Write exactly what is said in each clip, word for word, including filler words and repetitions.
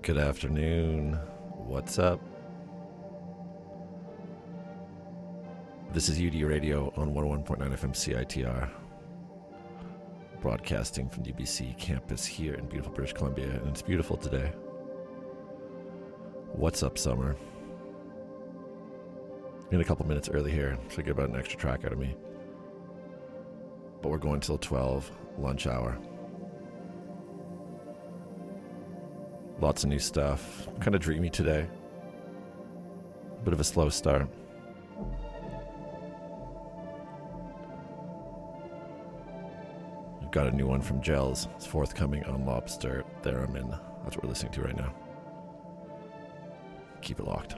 Good afternoon. What's up? This is U D Radio on one oh one point nine F M C I T R, broadcasting from the U B C campus here in beautiful British Columbia, and it's beautiful today. What's up, summer? In a couple minutes early here, so get about an extra track out of me. But we're going till twelve, lunch hour. Lots of new stuff. Kind of dreamy today. Bit of a slow start. We've got a new one from Gels. It's forthcoming on Lobster Theremin. That's what we're listening to right now. Keep it locked.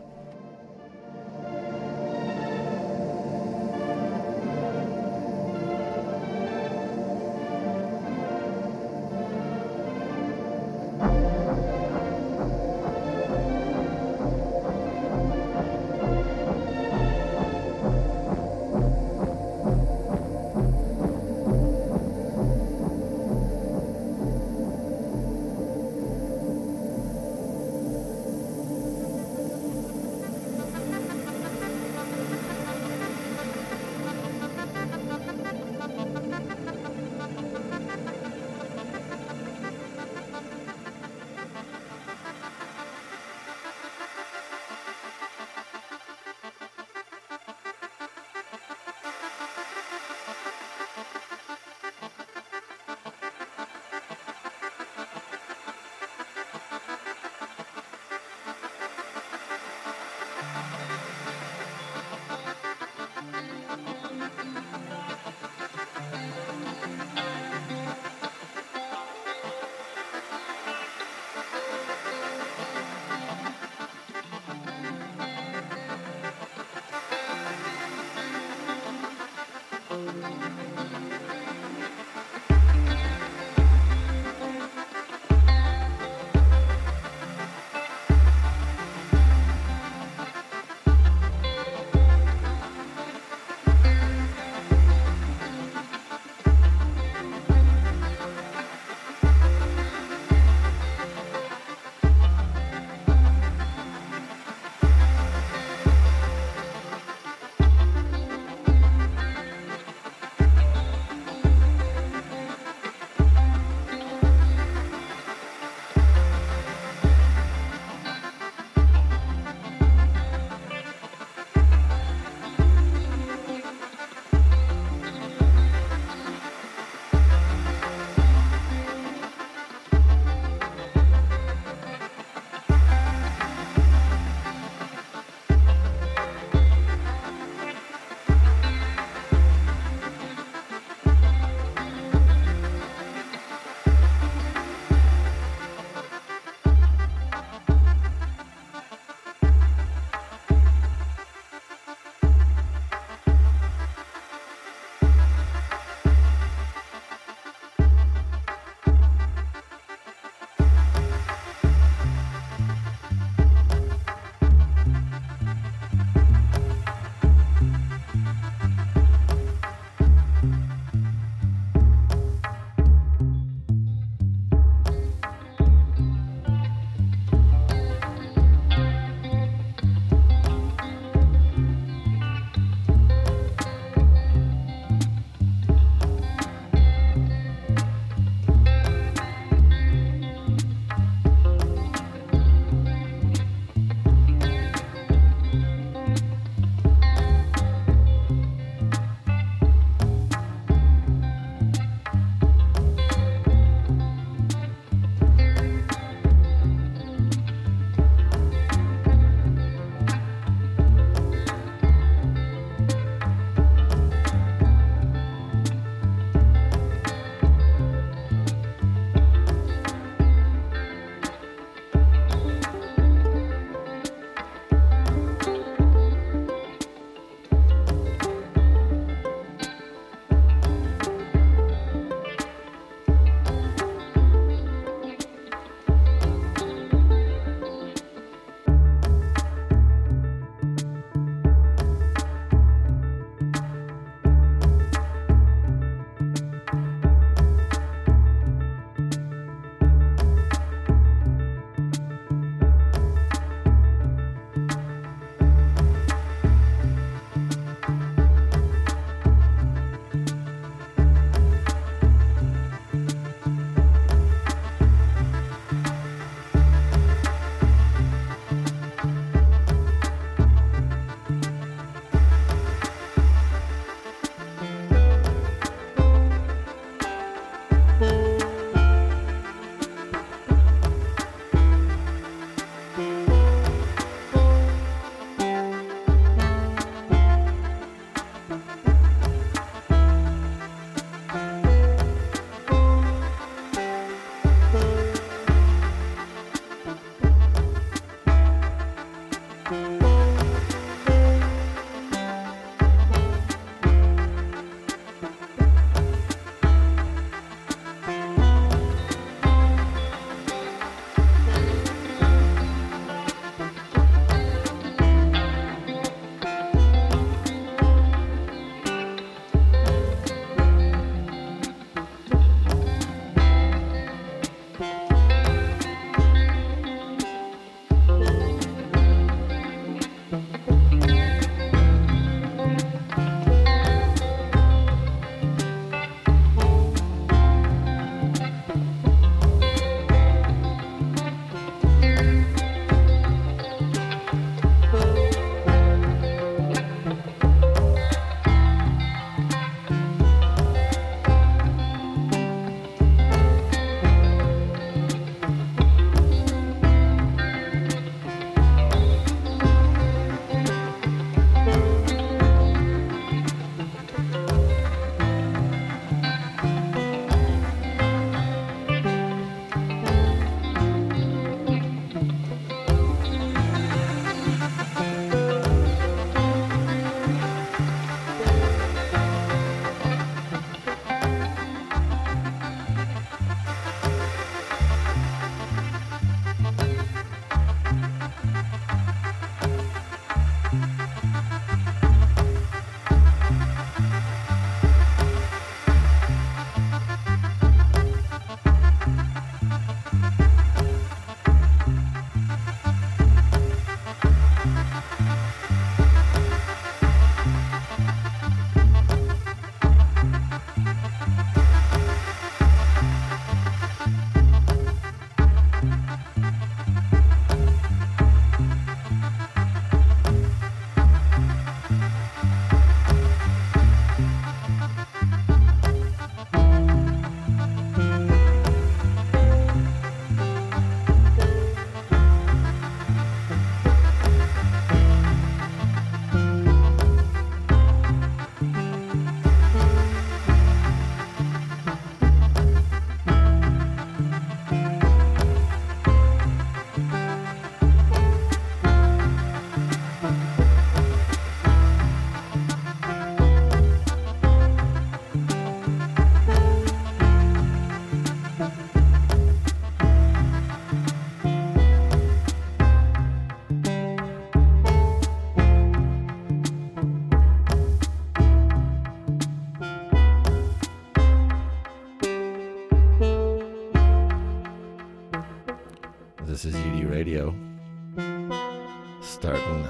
This is U D Radio. Starting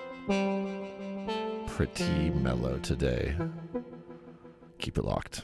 pretty mellow today. Keep it locked.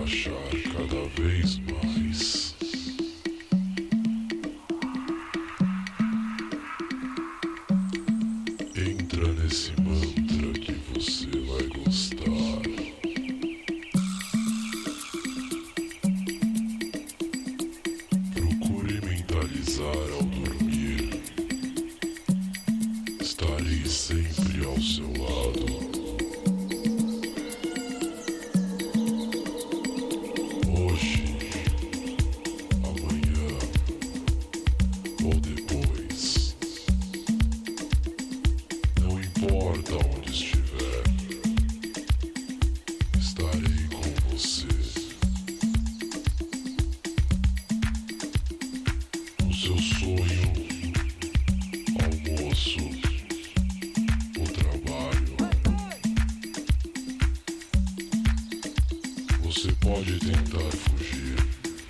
relaxar cada vez mais. Entra nesse mantra que você vai gostar. Procure mentalizar ao dormir. Estarei sempre ao seu lado. Hoje, amanhã ou depois, não importa onde estiver, estarei com você. No seu sonho, almoço, o trabalho. Você pode tentar fugir,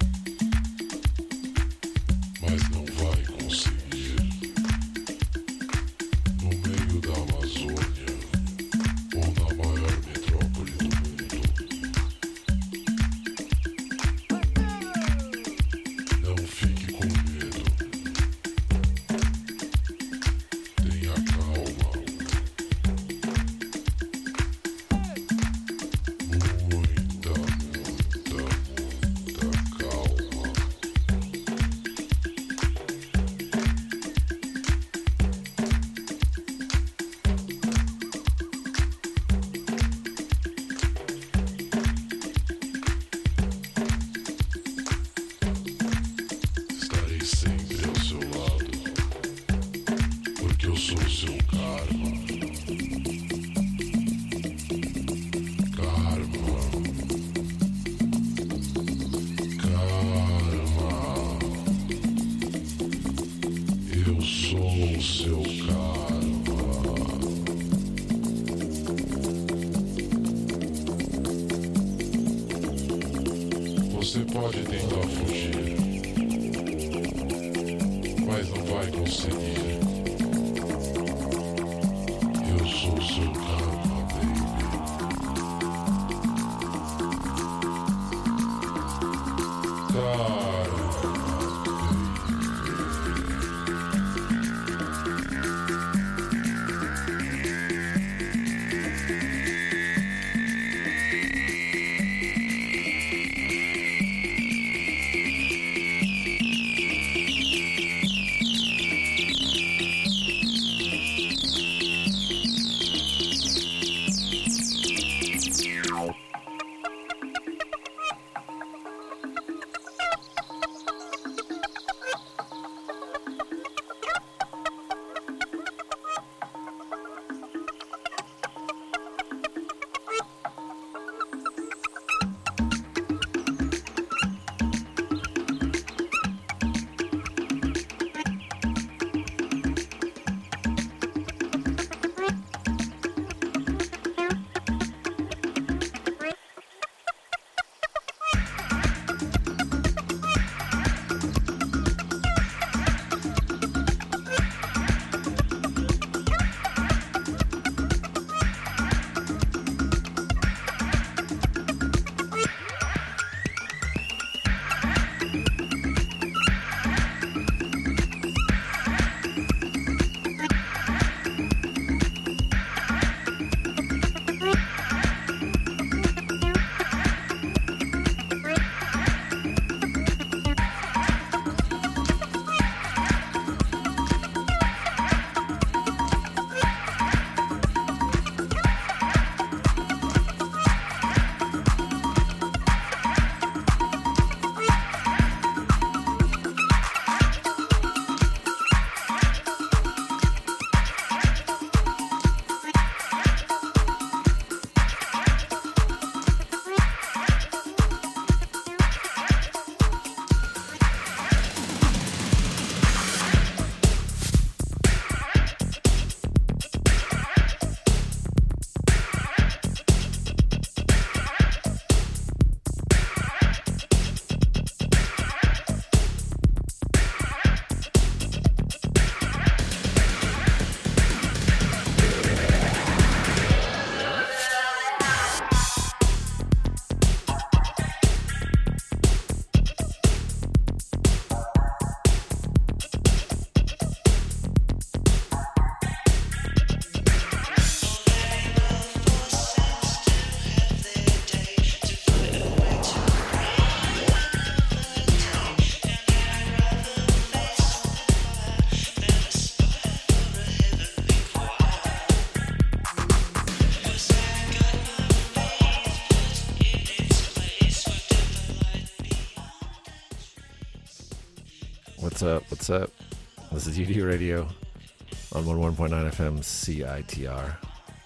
mas não vai conseguir. No meio da Amazônia ou na maior metrópole do mundo. Não fique com medo. Tenha calma. Muita, muita, muita calma. Estarei sempre ao seu lado, porque eu sou seu karma. Karma. Karma. Eu sou o seu karma. Você pode tentar fugir, mas não vai conseguir. Eu sou o seu karma, baby. Karma, What's up? What's up? This is U D Radio on one oh one point nine F M C I T R.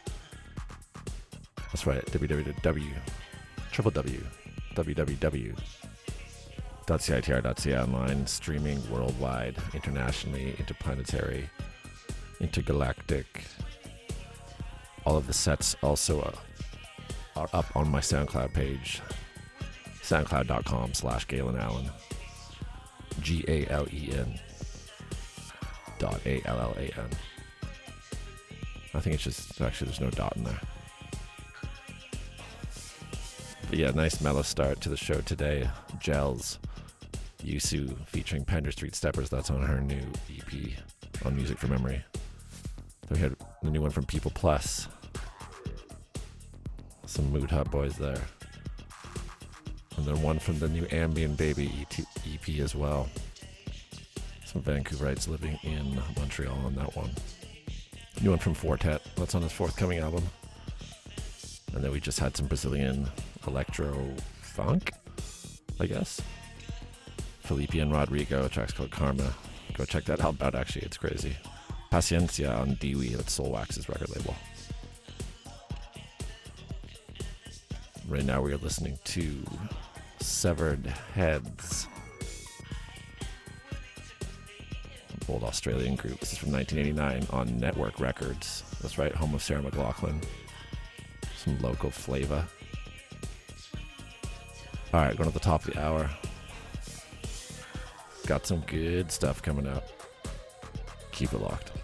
That's right, www, triple W, www dot C I T R dot C A online, streaming worldwide, internationally, interplanetary, intergalactic. All of the sets also uh, are up on my SoundCloud page, soundcloud.com slash Galen Allen, G A L E N dot A L L A N. I think it's just, actually there's no dot in there. But yeah, nice mellow start to the show today. Gels, Yusu featuring Pender Street Steppers. That's on her new E P on Music from Memory. Then we had the new one from People Plus. Some Mood Hut boys there. And then one from the new Ambient Baby E P as well. Some Vancouverites living in Montreal on that one. New one from Fortet. That's on his forthcoming album. And then we just had some Brazilian electro funk, I guess. Felipe and Rodrigo, a track's called Karma. Go check that album out, actually, it's crazy. Paciencia on Dewey, that's Soulwax's record label. Right now we are listening to Severed Heads. Old Australian group. This is from nineteen eighty-nine on Network Records. That's right, home of Sarah McLachlan. Some local flavor. Alright, going to the top of the hour. Got some good stuff coming up. Keep it locked.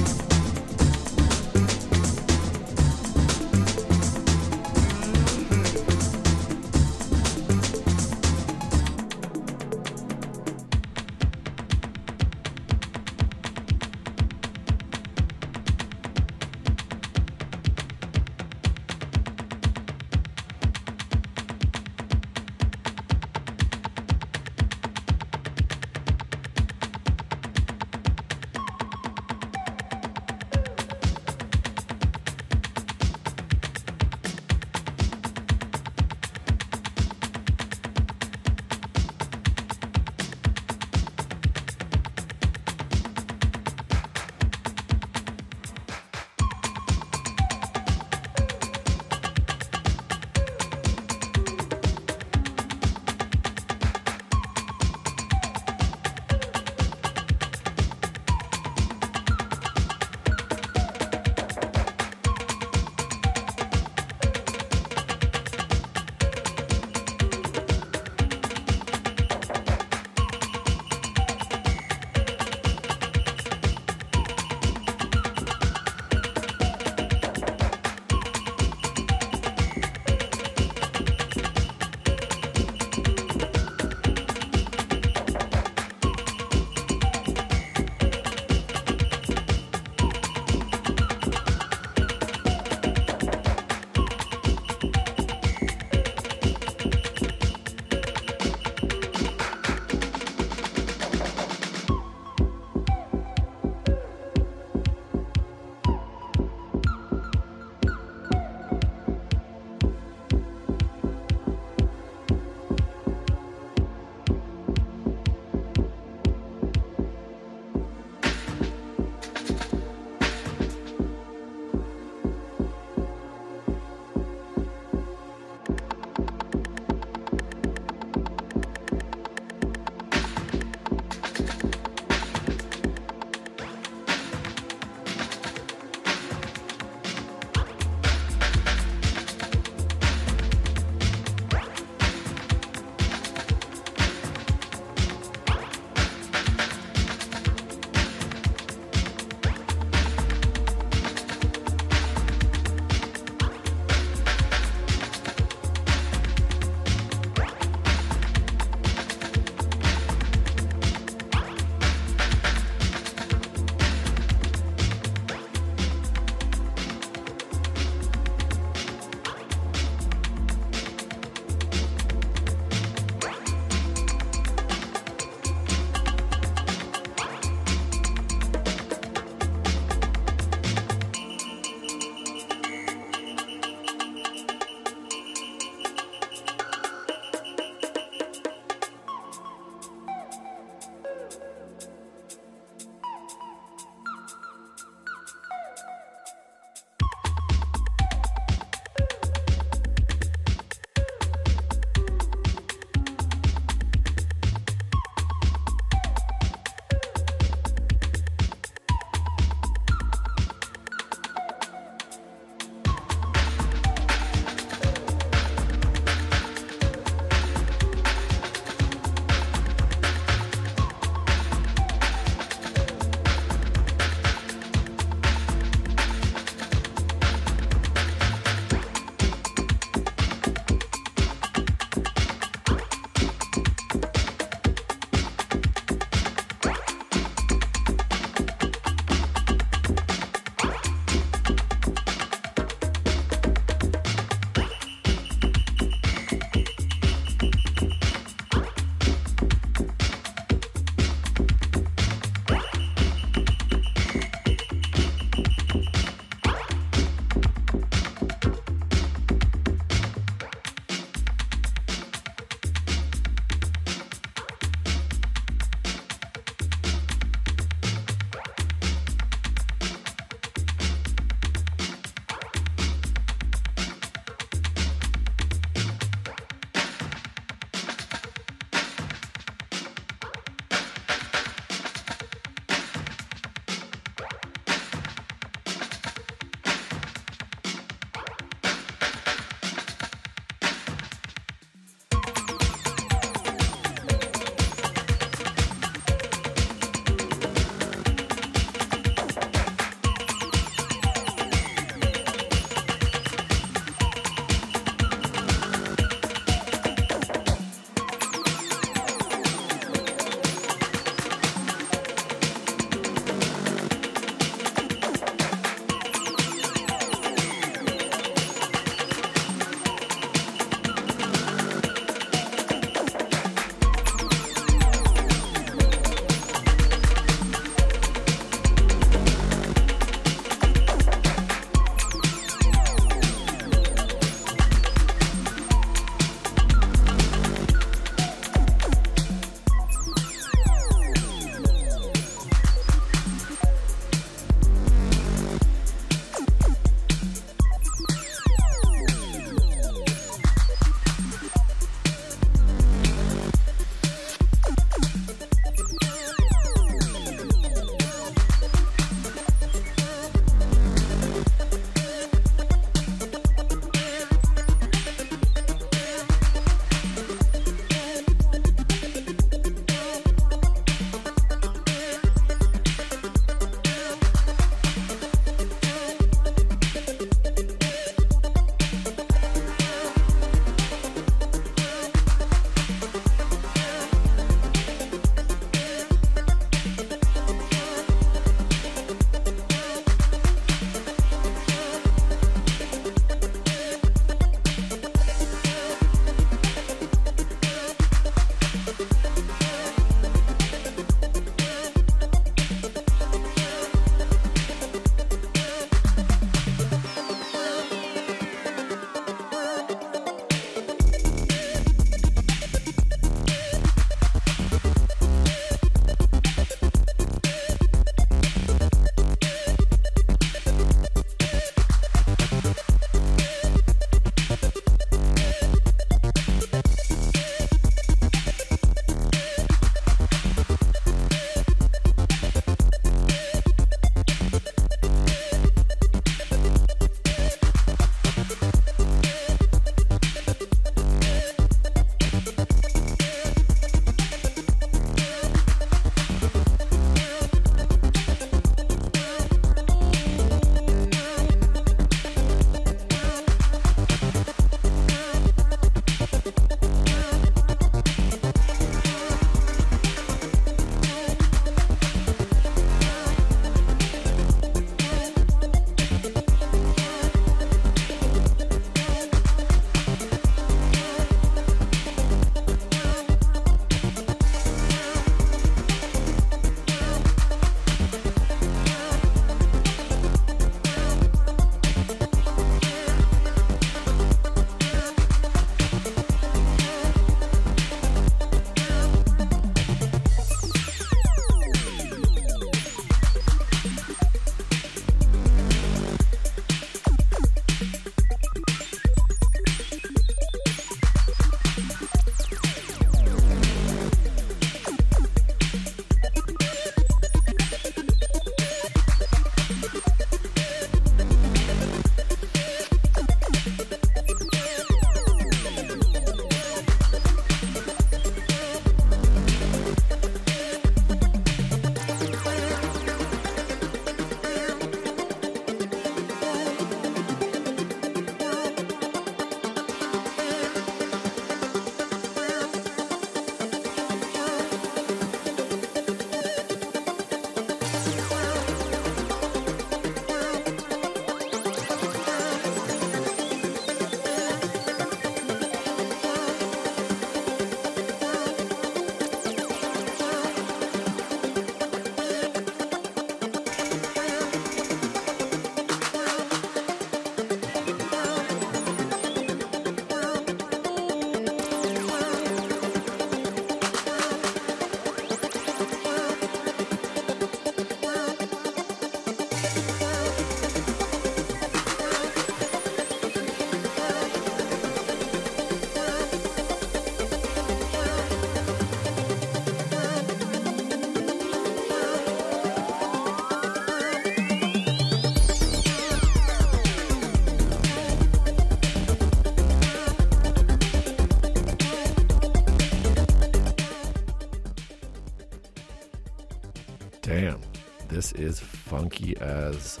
Damn, this is funky as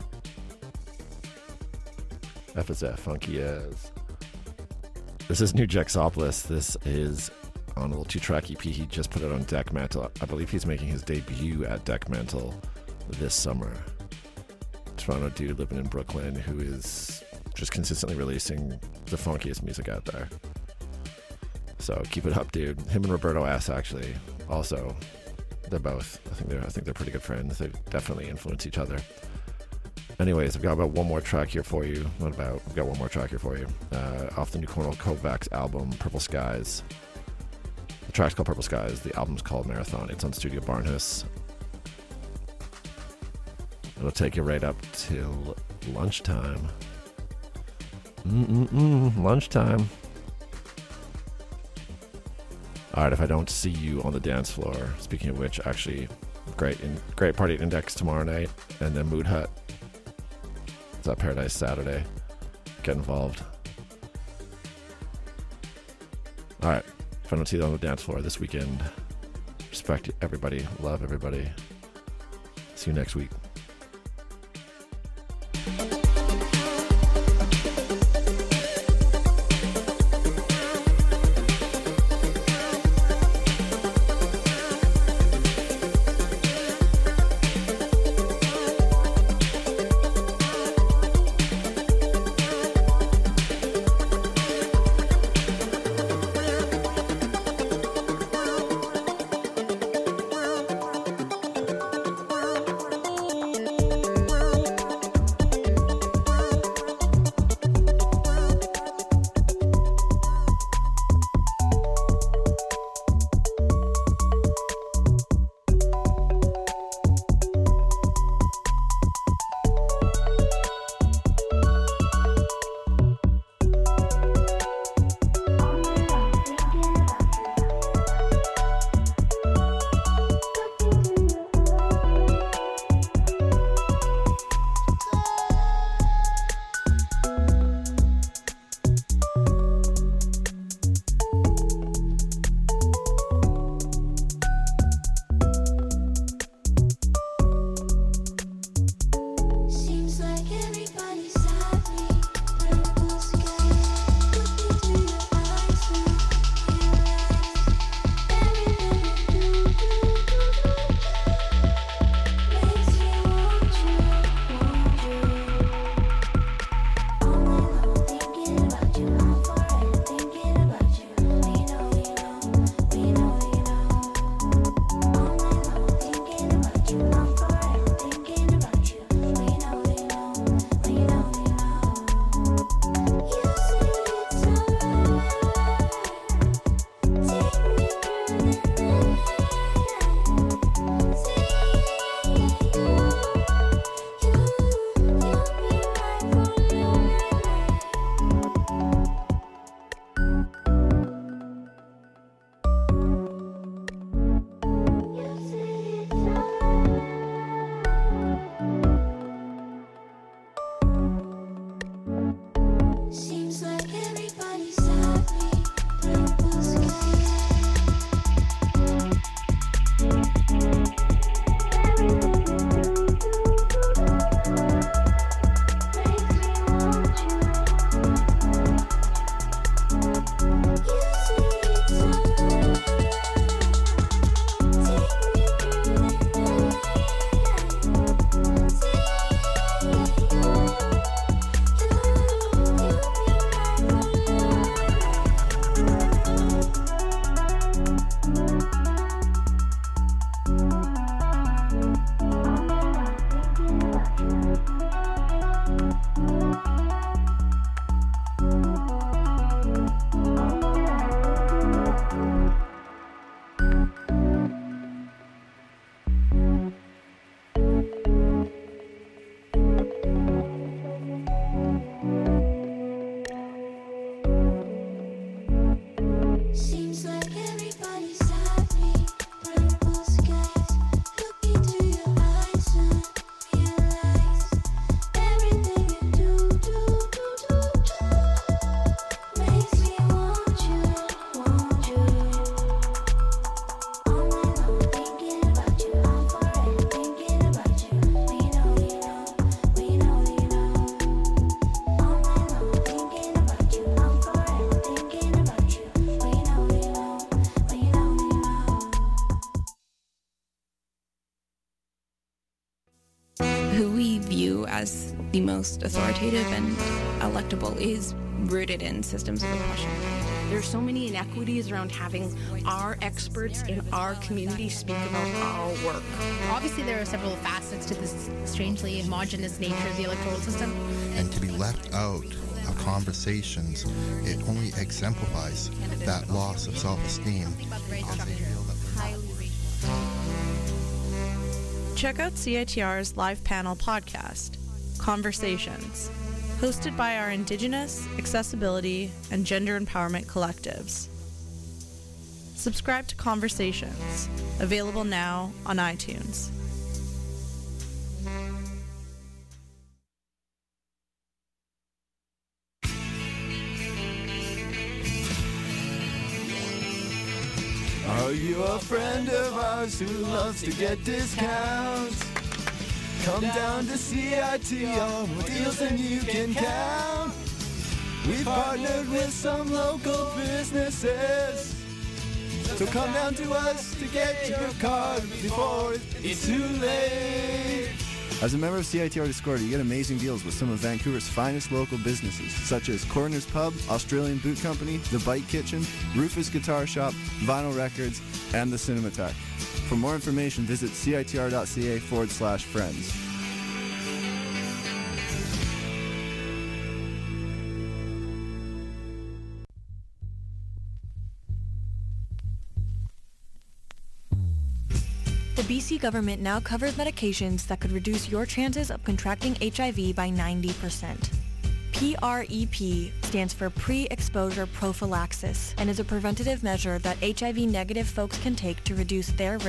F as F, funky as. This is New Jexopolis. This is on a little two-track E P. He just put it on Deck Mantle. I believe he's making his debut at Deck Mantle this summer. Toronto dude living in Brooklyn who is just consistently releasing the funkiest music out there. So keep it up, dude. Him and Roberto S. actually also. They're both. I think they're. I think they're pretty good friends. They definitely influence each other. Anyways, I've got about one more track here for you. What about? I've got one more track here for you. Uh, off the new Cornel Kovacs album, Purple Skies. The track's called Purple Skies. The album's called Marathon. It's on Studio Barnhouse. It'll take you right up till lunchtime. Mm-mm-mm. Lunchtime. All right, if I don't see you on the dance floor, speaking of which, actually, great in, great party at Index tomorrow night, and then Mood Hut. It's at Paradise Saturday. Get involved. All right, if I don't see you on the dance floor this weekend, respect everybody, love everybody. See you next week. as the most authoritative and electable is rooted in systems of oppression. There's so many inequities around having our experts in our community speak about our work. Obviously, there are several facets to this strangely homogenous nature of the electoral system. And to be left out of conversations, it only exemplifies that loss of self-esteem. Check out C I T R's live panel podcast, Conversations, hosted by our Indigenous, accessibility, and gender empowerment collectives. Subscribe to Conversations, available now on iTunes. Are you a friend of ours who loves to get discounts? Come down to C I T R, more deals than you can count. We've partnered with some local businesses, so come down to us to get your card before it's too late. As a member of C I T R Discord, you get amazing deals with some of Vancouver's finest local businesses, such as Coroner's Pub, Australian Boot Company, The Bite Kitchen, Rufus Guitar Shop, Vinyl Records, and The Cinematheque. For more information, visit citr.ca forward slash friends. The B C government now covers medications that could reduce your chances of contracting H I V by ninety percent. PrEP stands for pre-exposure prophylaxis and is a preventative measure that H I V-negative folks can take to reduce their risk